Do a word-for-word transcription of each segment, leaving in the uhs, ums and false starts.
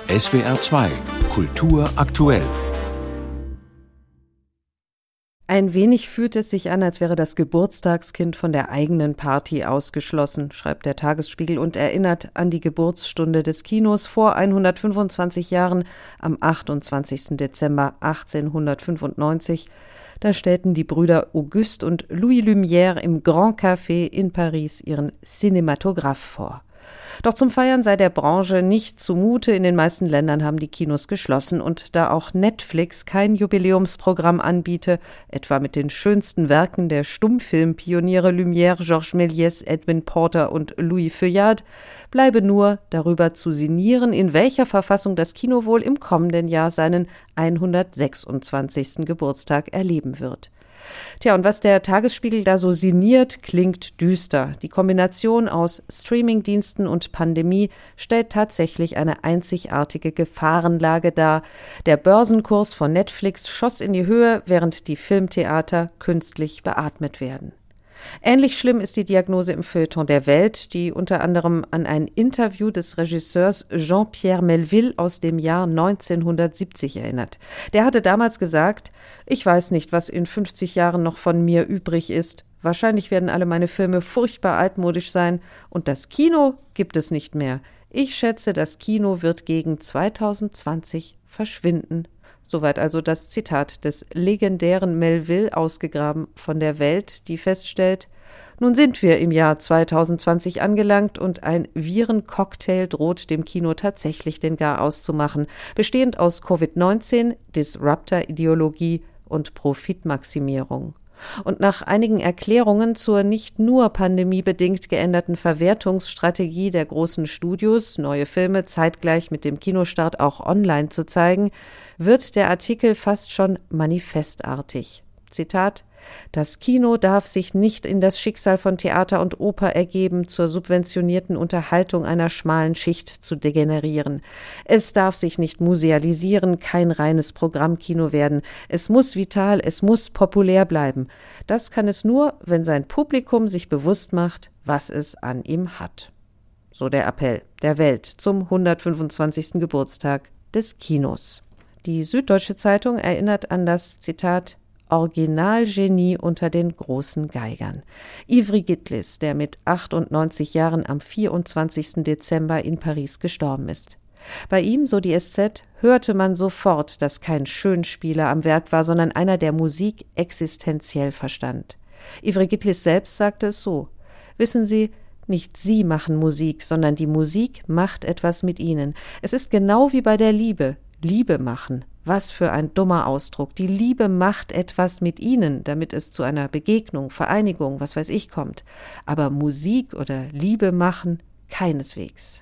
S W R zwei Kultur aktuell. Ein wenig fühlt es sich an, als wäre das Geburtstagskind von der eigenen Party ausgeschlossen, schreibt der Tagesspiegel und erinnert an die Geburtsstunde des Kinos vor hundertfünfundzwanzig Jahren am achtundzwanzigsten Dezember achtzehnhundertfünfundneunzig. Da stellten die Brüder Auguste und Louis Lumière im Grand Café in Paris ihren Cinématographe vor. Doch zum Feiern sei der Branche nicht zumute. In den meisten Ländern haben die Kinos geschlossen. Und da auch Netflix kein Jubiläumsprogramm anbiete, etwa mit den schönsten Werken der Stummfilmpioniere Lumière, Georges Méliès, Edwin Porter und Louis Feuillade, bleibe nur darüber zu sinnieren, in welcher Verfassung das Kino wohl im kommenden Jahr seinen hundertsechsundzwanzigsten Geburtstag erleben wird. Tja, und was der Tagesspiegel da so sinniert, klingt düster. Die Kombination aus Streamingdiensten und Pandemie stellt tatsächlich eine einzigartige Gefahrenlage dar. Der Börsenkurs von Netflix schoss in die Höhe, während die Filmtheater künstlich beatmet werden. Ähnlich schlimm ist die Diagnose im Feuilleton der Welt, die unter anderem an ein Interview des Regisseurs Jean-Pierre Melville aus dem Jahr neunzehnhundertsiebzig erinnert. Der hatte damals gesagt: Ich weiß nicht, was in fünfzig Jahren noch von mir übrig ist. Wahrscheinlich werden alle meine Filme furchtbar altmodisch sein und das Kino gibt es nicht mehr. Ich schätze, das Kino wird gegen zweitausendzwanzig verschwinden. Soweit also das Zitat des legendären Melville, ausgegraben von der Welt, die feststellt: Nun sind wir im Jahr zweitausendzwanzig angelangt und ein Virencocktail droht dem Kino tatsächlich den Garaus zu machen, bestehend aus Covid neunzehn, Disruptor-Ideologie und Profitmaximierung. Und nach einigen Erklärungen zur nicht nur pandemiebedingt geänderten Verwertungsstrategie der großen Studios, neue Filme zeitgleich mit dem Kinostart auch online zu zeigen, wird der Artikel fast schon manifestartig. Zitat: Das Kino darf sich nicht in das Schicksal von Theater und Oper ergeben, zur subventionierten Unterhaltung einer schmalen Schicht zu degenerieren. Es darf sich nicht musealisieren, kein reines Programmkino werden. Es muss vital, es muss populär bleiben. Das kann es nur, wenn sein Publikum sich bewusst macht, was es an ihm hat. So der Appell der Welt zum hundertfünfundzwanzigsten Geburtstag des Kinos. Die Süddeutsche Zeitung erinnert an das Zitat: Originalgenie unter den großen Geigern. Ivry Gitlis, der mit achtundneunzig Jahren am vierundzwanzigsten Dezember in Paris gestorben ist. Bei ihm, so die S Z, hörte man sofort, dass kein Schönspieler am Werk war, sondern einer, der Musik existenziell verstand. Ivry Gitlis selbst sagte es so: Wissen Sie, nicht Sie machen Musik, sondern die Musik macht etwas mit Ihnen. Es ist genau wie bei der Liebe. Liebe machen. Was für ein dummer Ausdruck. Die Liebe macht etwas mit Ihnen, damit es zu einer Begegnung, Vereinigung, was weiß ich, kommt. Aber Musik oder Liebe machen keineswegs.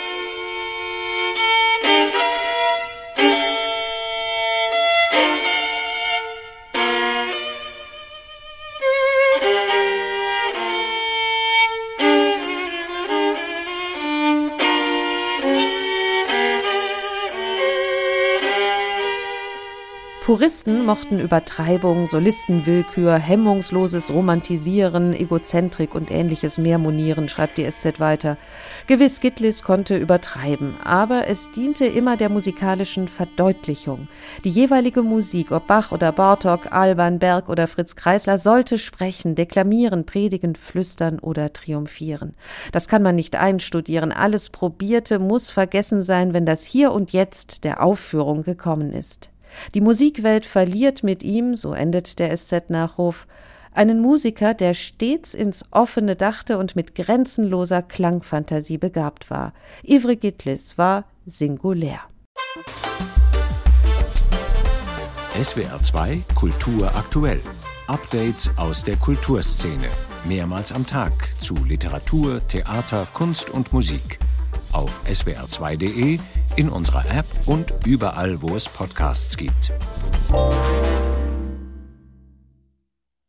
Puristen mochten Übertreibung, Solistenwillkür, hemmungsloses Romantisieren, Egozentrik und ähnliches mehr monieren, schreibt die S Z weiter. Gewiss, Gitlis konnte übertreiben, aber es diente immer der musikalischen Verdeutlichung. Die jeweilige Musik, ob Bach oder Bartók, Alban Berg oder Fritz Kreisler, sollte sprechen, deklamieren, predigen, flüstern oder triumphieren. Das kann man nicht einstudieren. Alles Probierte muss vergessen sein, wenn das Hier und Jetzt der Aufführung gekommen ist. Die Musikwelt verliert mit ihm, so endet der S Z-Nachruf, einen Musiker, der stets ins Offene dachte und mit grenzenloser Klangfantasie begabt war. Ivry Gitlis war singulär. S W R zwei Kultur aktuell. Updates aus der Kulturszene. Mehrmals am Tag zu Literatur, Theater, Kunst und Musik. Auf S W R zwei Punkt de, in unserer App und überall, wo es Podcasts gibt.